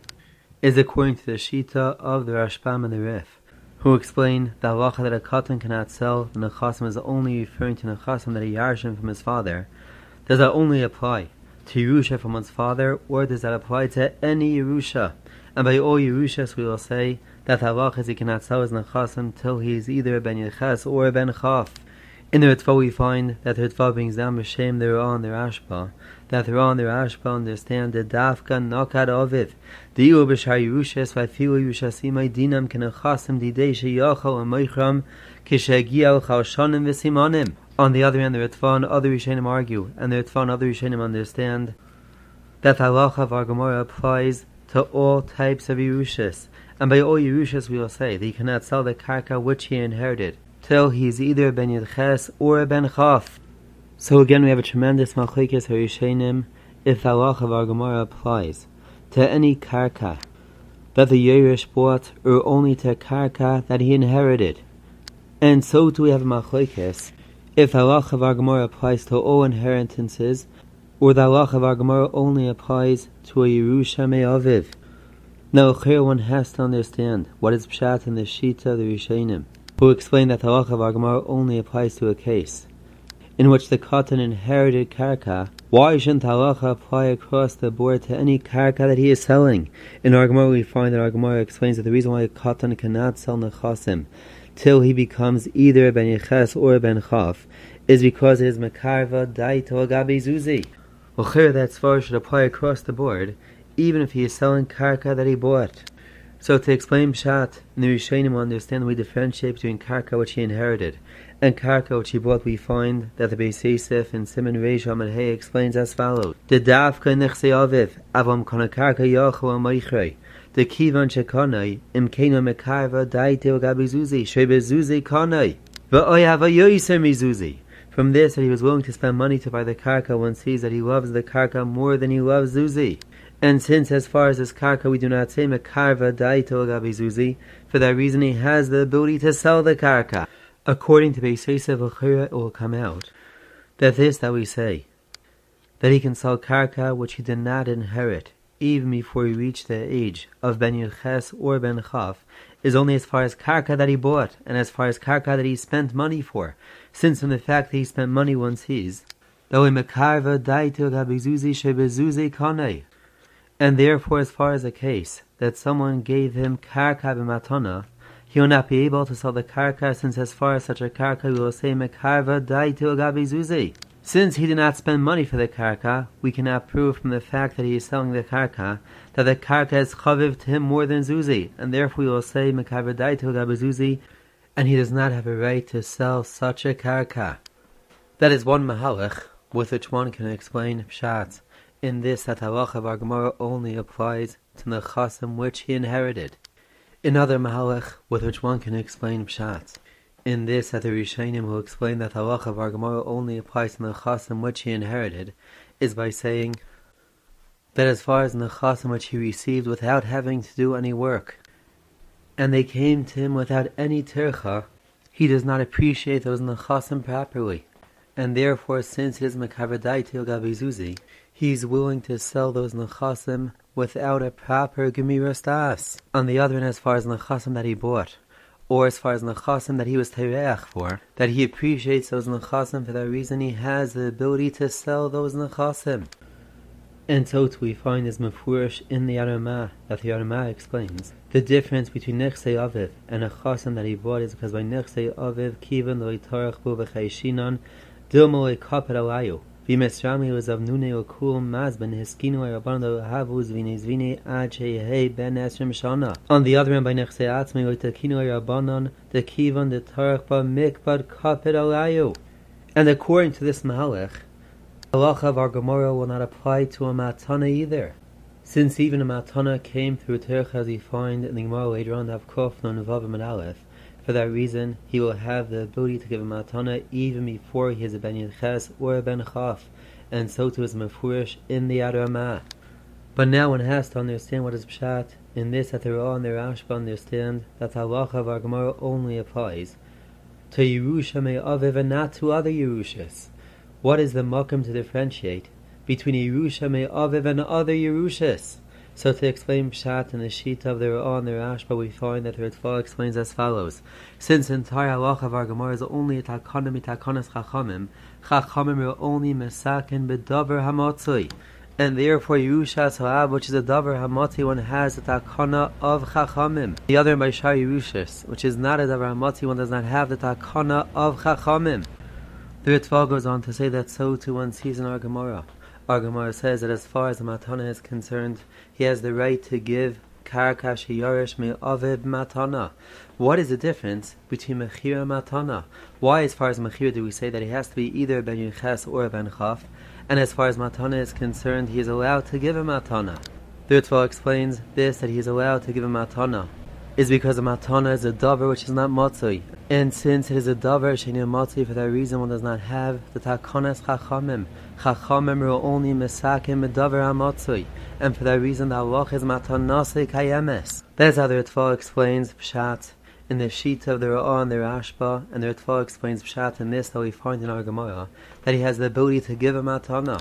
is according to the Shita of the Rashbam and the Rif, who explain that halacha that a katan cannot sell the nechasim is only referring to nechasim that he yarshim from his father. Does that only apply to Yerusha from one's father, or does that apply to any Yerusha? And by all Yerushas we will say that the halacha is he cannot sell his nechasim till he is either a ben yiches or a ben chaf. In the Ritva we find that the Ritva brings down b'shem the Ra and the Rashba, that the Ra and the Rashba understand the dafka nakat aviv, the ilu b'shar Yerushas v'afilu Yerushasimai dinam k'nechasim didei sheyachal amoichram kishegiel chalshanim v'simanim. On the other hand, the Ritva and other Rishonim argue, and the Ritva and other Rishonim understand that the halacha of our Gemara applies to all types of Yerushas, and by all Yerushas we will say that he cannot sell the karka which he inherited till he is either a ben yirches or a ben chaf. So again we have a tremendous machlokes harishenim if the halacha of our Gemara applies to any karka that the Yerush bought or only to karka that he inherited. And so too we have a machlokes if the halacha of our Gemara applies to all inheritances, or the halacha of our Gemara only applies to a Yerusha me'aviv. Now here one has to understand what is pshat in the Shita of the Rishonim, who explain that the halacha of our Gemara only applies to a case in which the katan inherited karka. Why shouldn't the halacha apply across the board to any karka that he is selling? In our Gemara we find that our Gemara explains that the reason why a katan cannot sell nechasim till he becomes either a ben yiches or a ben chaf is because it is mekarva daito agabe zuzi. Well, here that svara should apply across the board, even if he is selling karka that he bought. So to explain pshat, in the Rishonim will understand that we differentiate between karka which he inherited and karka which he bought. We find that the Beis Yosef in Siman Reish Amud Hey explains as follows: the dafka nechsei aviv avam kana karka yachol amoichrei the kivan shekanai imkeno mekarva daite agabe zuzi shebezuzi kanai v'oyava yoiser mizuzi. From this, that he was willing to spend money to buy the karka, one sees that he loves the karka more than he loves zuzi. And since as far as this karka we do not say mekarva daito agabe zuzi, for that reason he has the ability to sell the karka. According to Beis Yosef, it will come out that this that we say, that he can sell karka which he did not inherit, even before he reached the age of ben yirches or ben chaf, is only as far as karka that he bought, and as far as karka that he spent money for, since from the fact that he spent money one sees, and therefore as far as a case that someone gave him karka b'matana, he will not be able to sell the karka, since as far as such a karka we will say mekarva daitu agabe zuzi. Since he did not spend money for the karka, we cannot prove from the fact that he is selling the karka that the karka is chaviv to him more than zuzi, and therefore we will say mekaver daito gabe zuzi, and he does not have a right to sell such a karka. That is one mahalach with which one can explain pshat. In this, that halacha of our Gemara only applies to the chasim which he inherited. Another mahalach with which one can explain pshat. In this, that the Rishonim will explain that halacha of our Gemara only applies to the chasim which he inherited, is by saying that as far as the chasim which he received without having to do any work, and they came to him without any tircha, he does not appreciate those nechasim properly, and therefore, since it is mekaver daito gabe zuzi, he is willing to sell those nechasim without a proper gemiras das. On the other hand, as far as nechasim that he bought, or as far as nechasim that he was tereach for, that he appreciates those nechasim, for that reason he has the ability to sell those nechasim. And so too we find is mefurish in the Aramah, that the Aramah explains the difference between nechsei aviv and a chasim that he bought is because by nechsei aviv kivan lo yitarach bu v'chayshinan dilmo ekapet alayu v'mesrami was of nune okul mazben hiskinu eraban lo havuz v'nezvine ad shehei ben esrim shana. On the other hand, by nechsei atzmi lo yitakinu erabanan the kivan the tarach ba mikbad kapet alayu. And according to this mahalech, the halacha of our Gemara will not apply to a matana either, since even a matana came through tircha, as we find in the Gemara later on, of Kof non Vavim and Aleph. For that reason, he will have the ability to give a matana even before he is a ben yedches or a ben chaf, and so too is mefurish in the Aramah. But now one has to understand what is pshat in this, that the Ra'ah and the Rashba understand that the halacha of our Gemara only applies to Yerusha me'aviv and not to other Yerushas. What is the makom to differentiate between Yerusha me'aviv and other Yerushas? So to explain pshat in the sheet of the Ra'ah and the Rashba, we find that the Ritva explains as follows: since the entire halacha of our Gemara is only a takana mitakanas chachamim, chachamim are only mesaken bedavar hamatzui, and therefore Yerusha Sahab, which is a davar hamati, one has a takana of chachamim. The other by Shar Yerushas, which is not a davar hamati, one does not have the takana of chachamim. The Ritva goes on to say that so too one sees in our Gemara. Our Gemara says that as far as the matana is concerned, he has the right to give karka sheyarish me'aviv matana. What is the difference between mechira and matana? Why, as far as mechira, do we say that he has to be either a ben yedches or a ben chaf, and as far as matana is concerned, he is allowed to give a matana? The Ritva explains this, that he is allowed to give a matana is because a matana is a davar which is not matzui, and since it is a davar she'inu matzui, for that reason one does not have the takanas chachamim. Chachamim are only mesakim medavar hamatzui, and for that reason the halach is matanase kayemes. That is how the Ritva explains pshat in the sheet of the Ra'ah and the Rashba, and the Ritva explains pshat in this that we find in our Gemara, that he has the ability to give a matana.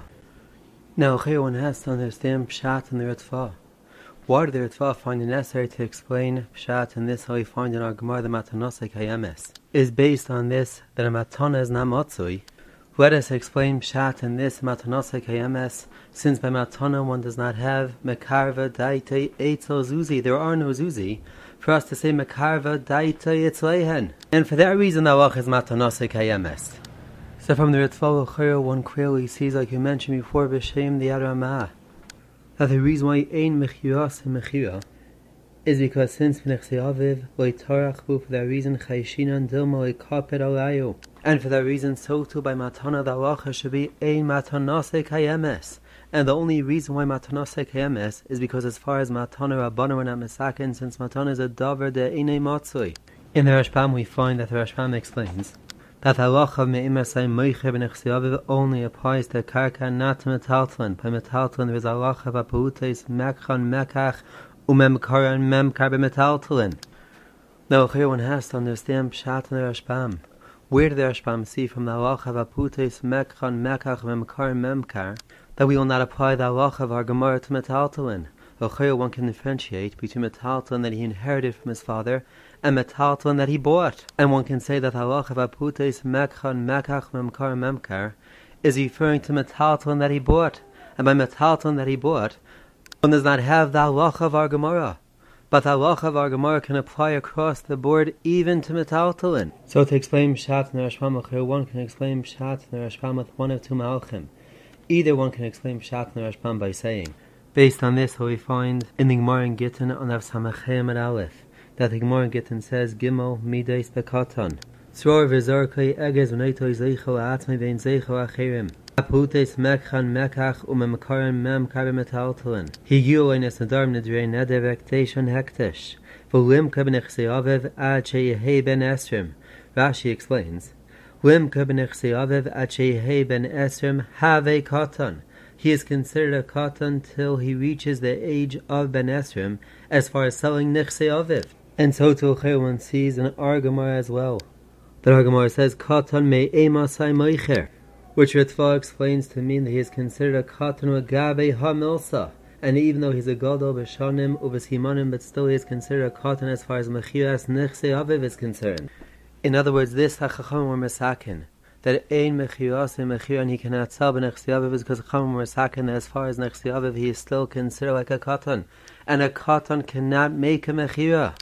Now here one has to understand pshat in the Ritva. Why did the Ritva find it necessary to explain pshat in this how we find in our Gemara the matanase kayemes? Is based on this that a matana is not matzui. Let us explain pshat in this matanase kayemes, since by matana one does not have mekarva daite etzel zuzi. There are no zuzi for us to say mekarva daite etzlehen, and for that reason the halach is matanase kayemes. So from the Ritva one clearly sees, like you mentioned before, b'shem the Aramah, that the reason why ein mechiras and mechira is because since v'nechsei aviv lo yitarach bu, for that reason chayshinan dilma lekapet alayu, and for that reason so too by matana the halacha should be ein matanase kayemes, and the only reason why matanase kayemes is because as far as matana rabbanan were not mesaken, since matana is a davar de einei matzui. In the Rashbam we find that the Rashbam explains that the halacha of me'imasai moiche b'nechsei aviv only applies to karka, not to metaltlin. By metaltlin there is a halacha of apautes mekchan mekach umemkar and memkar b'metaltlin. Now here one has to understand pshat in the Rashbam. Where did the Rashbam see from the halacha of apautes mekchan mekach memkar and memkar that we will not apply the halacha of our Gemara to metaltlin? Here one can differentiate between metaltlin that he inherited from his father and metaltlin that he bought, and one can say that halacha of aputes mekchan mekach memkar memkar is referring to metaltlin that he bought, and by metaltlin that he bought, one does not have the halacha of our Gemara. But the halacha of our Gemara can apply across the board even to metaltalin. So to explain Pshat and Rashbam, one can explain Pshat and Rashbam with one of two malachim. Either one can explain Pshat and Rashbam by saying, based on this, we find in the Gemara in Gittin on Av Samachem and Aleph, that the Gemara in Gittin says, Gimel mides bekatan. Sror v'zorkei egez v'neitoi zeicho ha'atzmei v'ein zeicho ha'cherim. Aputes mekhan mekach umemakarim mem karim metaltalin. Higiu ein es nadarm nedrei nedevektation hektish. V'lim kabinech se'avev ad she'yehei ben esrim. Rashi explains, Lim kabinech se'avev ad she'yehei ben esrim have katan. He is considered a katan till he reaches the age of ben esrim as far as selling nechsei aviv. And so to one sees in our Gemara as well. The our Gemara says, Katan me'emasai moicher, which Ritva explains to mean that he is considered a katan u'gabe ha-milsa, and even though he's a gadol b'shanim u'b'simanim, but still he is considered a katan as far as mechiras nechsei aviv is concerned. In other words, this hachacham were mesakin, that ein mechiras mechir, and he cannot sell b'nechsei aviv because chacham were mesakin as far as nechsei aviv he is still considered like a katan, and a katan cannot make a mechira.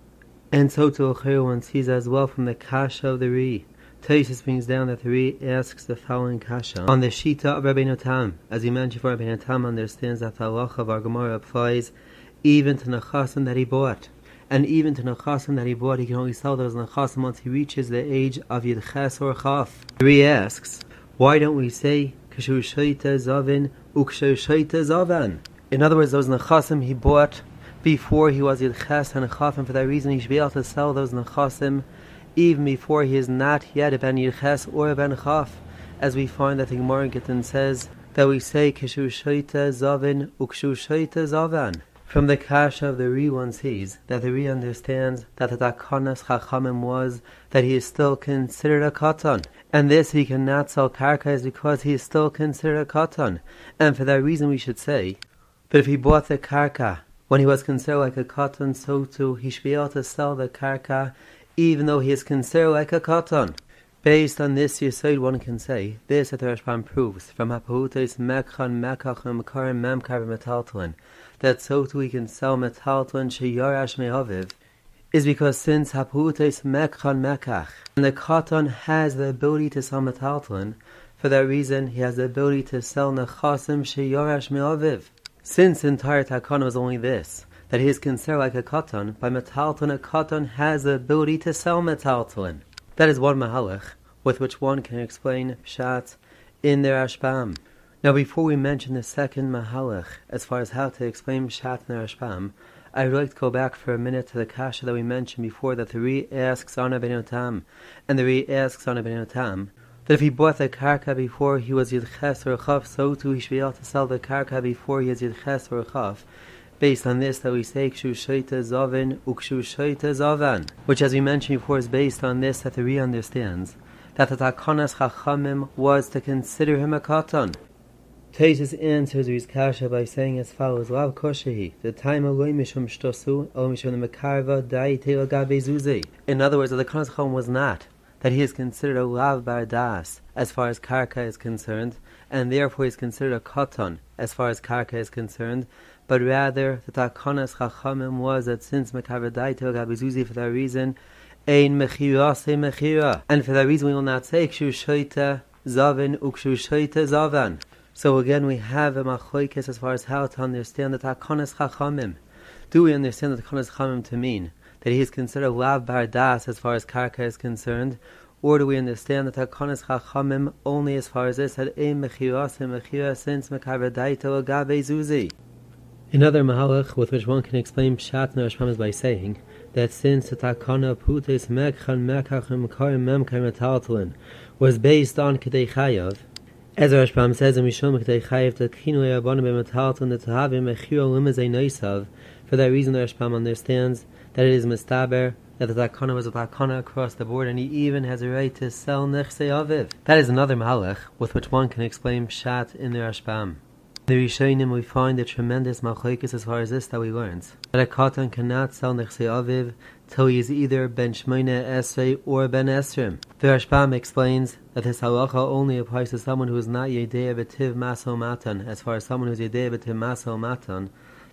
And so to one sees as well from the kasha of the Ri. Taisus brings down that the Ri asks the following kasha on the shita of Rabbeinu Tam. As he mentioned before, Rabbeinu Tam understands that the halacha of our Gemara applies even to nechasim that he bought. And even to nechasim that he bought, he can only sell those nechasim once he reaches the age of Yidches or Chaf. The Ri asks, why don't we say Kashu Shaita Zavin Ukshu Shaita Zavan? In other words, those nechasim he bought before he was Yidches and Chaf, and for that reason he should be able to sell those nechasim even before he is not yet a ben Yidches or a ben Chaf, as we find that the Gemara in Gittin says that we say Kishu Shaita Zavin Ukshu Shaita Zavan. From the kasha of the Ri one sees that the Ri understands that the takanas chachamim was that he is still considered a katan, and this he cannot sell karka is because he is still considered a katan, and for that reason we should say, but if he bought the karka when he was considered like a katan, so too he should be able to sell the karka even though he is considered like a katan. Based on this yesod, one can say this that the Rashbam proves from Haputes Mekhan Mekach Mekarim Memkar Metaltalin that so too he can sell metaltalin sheyarash me'aviv is because since Haputes Mekhan Mekach and the katan has the ability to sell metaltalin, for that reason he has the ability to sell nechasim sheyarash me'aviv. Since the entire takana was only this, that he is considered like a katan, by metaltalin a katan has the ability to sell metaltalin. That is one mahalach with which one can explain pshat in the Rashbam. Now before we mention the second mahalach as far as how to explain pshat in the Rashbam, I would like to go back for a minute to the kasha that we mentioned before that the Ri asks on Rabbeinu Tam, and the Ri asks on Rabbeinu Tam that if he bought the karka before he was Yidches or Chaf, so too he should be able to sell the karka before he is Yidches or Chaf. Based on this that we say Kshu Shaita Zavin Ukshu Shaita Zavan, which as we mentioned before is based on this that the Ri understands that the Takanas Chachamim was to consider him a katan. Taisus answers his kasha by saying as follows: Lav koshehi, the time aloi mishum shtosu, el mishum mekarva dai teil gabe zuzi. In other words, the Takanas Chachamim was not that he is considered a lav bar das as far as karka is concerned, and therefore he is considered a katan as far as karka is concerned, but rather the Takanas Chachamim was that since mekarva dai teil gabe zuzi, for that reason ein mechira se mechira, and for that reason we will not say kshu shoita zavin ukshu shoita zavan. So again we have a machoikis as far as how to understand the Takanas Chachamim. Do we understand the Takanas Chachamim to mean that he is considered lav bar das as far as karka is concerned, or do we understand the Takanas Chachamim only as far as this that ein mechira se mechira since mekarva dai teil gabe zuzi? Another mahalach with which one can explain pshat in the Rashbam is by saying that since the takana putes mekhan mekachim karim memkar metaltalin was based on kedei chayav, as the Rashbam says in Mishum kedei chayav the kinui abana b'metaltalin the tahavim mechira limazei noisav. For that reason the Rashbam understands that it is mistaber that the takana was a takana across the board, and he even has a right to sell nechsei aviv. That is another mahalach with which one can explain pshat in the Rashbam. In the Rishonim we find a tremendous machlokes as far as this that we learned that a katan cannot sell nechsei aviv till he is either ben shmoina esrei or ben esrim. The Rashbam explains that this halacha only applies to someone who is not yedei b'tiv maso matan. As far as someone who is yedei b'tiv maso matan,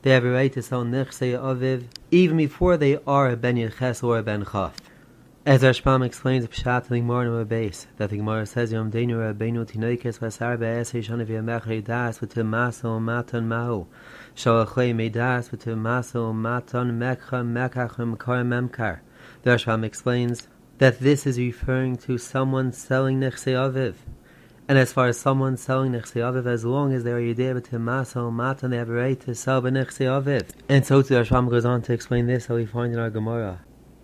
they have a right to sell Nechsei Aviv even before they are a Ben Yeches or a Ben Chaf. As Rashbam explains Pshat in the Gemara on base, that the Gemara says Yom Deinu Rabbeinu Tinoikes Vasar Be'esei Shana V'Yamech Das V'Tim Maso Matan Mahu Shalachlei Meidas V'Tim Maso Matan Mekcha Mekach Memkar Memkar. The Rashbam explains that this is referring to someone selling Nechsei Aviv. And as far as someone selling Nechsei Aviv, as long as they are Yedei B'Tim Maso Matan, they have a right to sell B'Nechsei Aviv. And so too, the Rashbam goes on to explain this, how we find in our Gemara,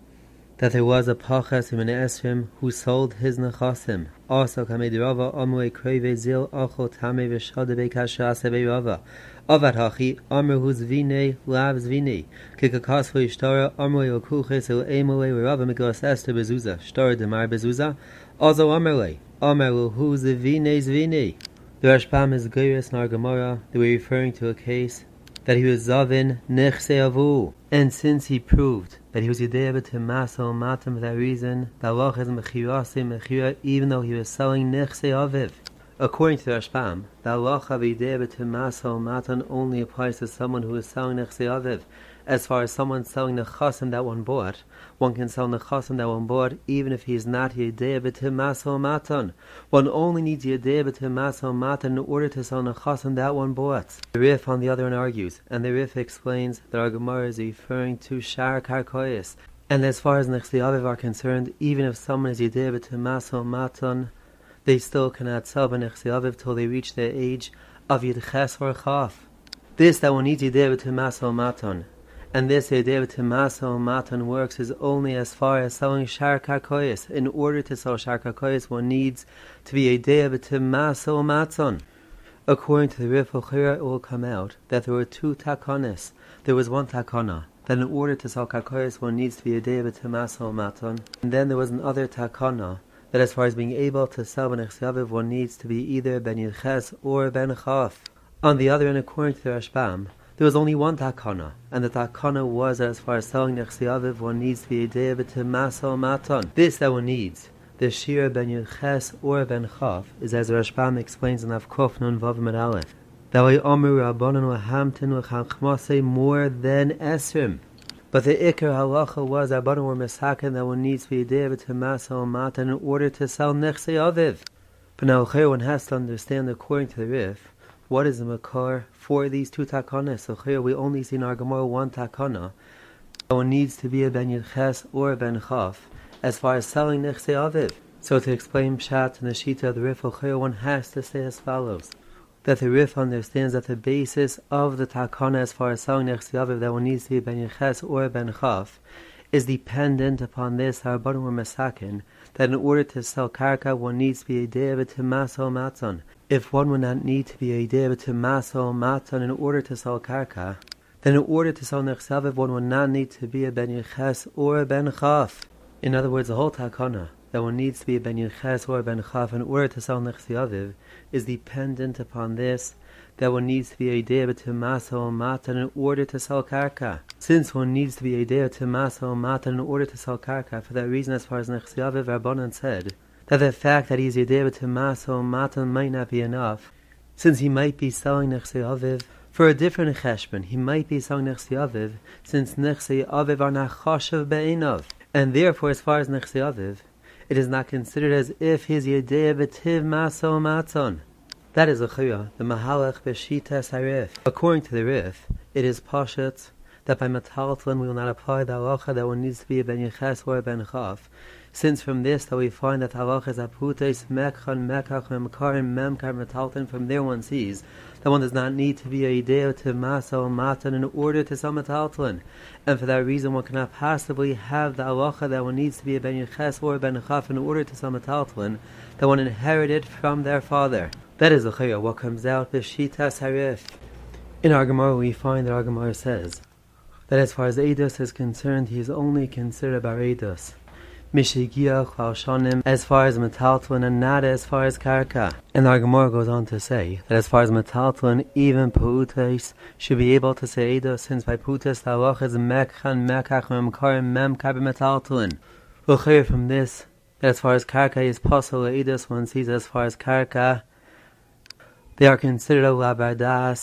that there was a Pachas Ibn Esrim who sold his Nechasim. Also, Kamei Rava Amrei Kreve Zil Acho Tamei V'Shade Beikasha Asebe Rava. Avad Hachi Amru Zvine Lav Zvine. Kikakas V'Ishtara Amrei Okuches El Emole Rava Mikos Esther Bezuza. Shtar Demar Bezuza. Also Amrei Amru Zvine Zvine. The Rashbam is Geiris in our Gemara that we're referring to a case that he was Zavin Nechsei Avu. And since he proved that he was Yedei B'Tim Maso Matan for that reason, the halach is Mechirase Mechira, even though he was selling Nechsei Aviv. According to the Rashbam, the halach of Yedei B'Tim Maso Matan only applies to someone who is selling Nechsei Aviv. As far as someone selling Nechasim that one bought, one can sell Nechasim that one bought even if he is not Yedei B'Tim Maso Matan. One only needs Yedei B'Tim Maso Matan in order to sell Nechasim that one bought. The Rif on the other hand argues, and the Rif explains that our Gemara is referring to Shar Karkoyis. And as far as Nechsei Aviv are concerned, even if someone is Yedei B'Tim Maso Matan, they still cannot sell B'Nechsei Aviv till they reach the age of Yidches or Chaf. This that one needs Yedei B'Tim Maso Matan. And this Yedei B'Tim Maso Matan works is only as far as selling Shar Karkoyis. In order to sell Shar Karkoyis, one needs to be Yedei B'Tim Maso Matan. According to the Rif Ochira, it will come out that there were two takonis. There was one takana, that in order to sell Karkoyis, one needs to be Yedei B'Tim Maso Matan. And then there was another takana, that as far as being able to sell B'Nechsei Aviv, one needs to be either Ben Yeches or Ben Chaf. On the other hand, according to the Rashbam, there was only one takana, and the takana was that as far as selling Nechsei Aviv, one needs to be Yedei B'Tim Maso Matan. This that one needs, the Shira Ben Yeches or Ben Chaf, is as the Rashbam explains in Avkof Nun Vav Med Aleph, that way Amru Rabbanon V'Hamtin V'Chamchmasei more than Esrim. But the Iker halacha was that Rabbanon were mesaken that one needs to be Yedei B'Tim Maso Matan in order to sell Nechsei Aviv. But now one has to understand, according to the Rif, what is the makar for these two takanas? So here we only see in our Gemara one takana. One needs to be a Ben Yeches or a Ben Chaf as far as selling Nechsei Aviv. So to explain Pshat and the Shita of the Rif, one has to say as follows, that the Rif understands that the basis of the takana as far as selling Nechsei Aviv, that one needs to be a Ben Yeches or a Ben Chaf, is dependent upon this, our Rabbanon were mesaken, that in order to sell karka, one needs to be Yedei B'Tim Maso Matan. If one would not need to be Yedei B'Tim Maso Matan in order to sell karka, then in order to sell Nechsei Aviv, one would not need to be a Ben Yeches or a Ben Chaf. In other words, the whole takana, that one needs to be a Ben Yeches or a Ben Chaf in order to sell Nechsei Aviv, is dependent upon this, that one needs to be Yedei B'Tim Maso Matan in order to sell karka. Since one needs to be Yedei B'Tim Maso Matan in order to sell karka, for that reason, as far as Nechsei Aviv, Rabbanan said that the fact that he is Yedei B'Tim Maso Matan might not be enough, since he might be selling Nechsei Aviv for a different cheshbon. He might be selling Nechsei Aviv, since Nechsei Aviv are not chashav be'einav. And therefore, as far as Nechsei Aviv, it is not considered as if he is Yedei B'Tim Maso Matan. That is the Mahalach B'Shitas HaRif. According to the Rif, it is Pashat that by Metaltlin we will not apply the halacha that one needs to be a Ben Yeches or a Ben Chaf, since from this that we find that halacha is Aputes Mekchan Mekach Memkarim Memkar Metaltlin. From there one sees that one does not need to be a Yedei B'Tim Maso Matan in order to sell Metaltlin, and for that reason one cannot possibly have the halacha that one needs to be a Ben Yeches or a Ben Chaf in order to sell Metaltlin that one inherited from their father. That is the what comes out B'Shitas HaRif. In our Gemara we find that our Gemara says that as far as Eidos is concerned, he is only considered Bar Eidos Mishigiach Valshanim as far as Metaltlin and not as far as Karka. And our Gemara goes on to say that as far as Metaltlin, even Peutes should be able to say Eidos, since by Peutes the halach is Mekchan Mekach Memkarim Memkar B'Metaltlin. We'll hear from this that as far as Karka is possible Eidos, one sees as far as Karka they are considered a labardas,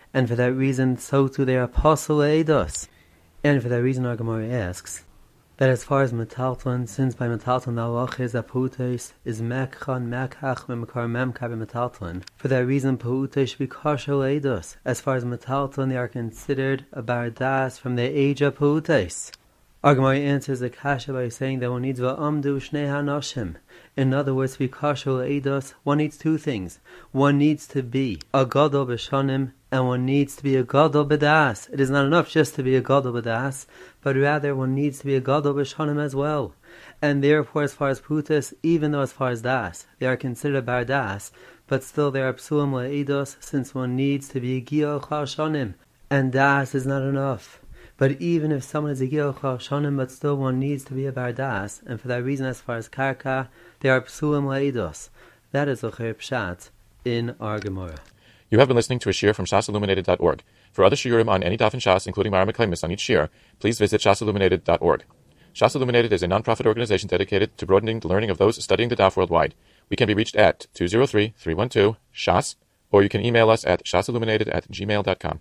and for that reason, so too they are apostle eidos. And for that reason, our Gemara asks that as far as metalton, since by metalton the halacha is that peutos is mekchan mekhach memkar memkar metalton. For that reason, peutos should be kosher eidos. As far as metalton, they are considered a bardas from the age of peutos. Our Gemara answers the kasha by saying that one needs va'amdu shnei hanashim. In other words, to be kosher eidos, one needs two things. One needs to be a gadol b'shanim, and one needs to be a gadol b'das. It is not enough just to be a gadol b'das, but rather one needs to be a gadol b'shanim as well. And therefore, as far as putas, even though as far as das, they are considered bardas, but still they are psulim le'eidos, since one needs to be a giyah chashanim, and das is not enough. But even if someone is a giyah chashanim, but still one needs to be a bardas, and for that reason, as far as karka, they are psulim le'eidos. That is a chayr pshat in our Gemara. You have been listening to a shiur from shasilluminated.org. For other shiurim on any daf in Shas, including Mara Meklemis on each shiur, please visit shasilluminated.org. Shas Illuminated is a non-profit organization dedicated to broadening the learning of those studying the daf worldwide. We can be reached at 203-312-SHAS, or you can email us at shasilluminated@gmail.com.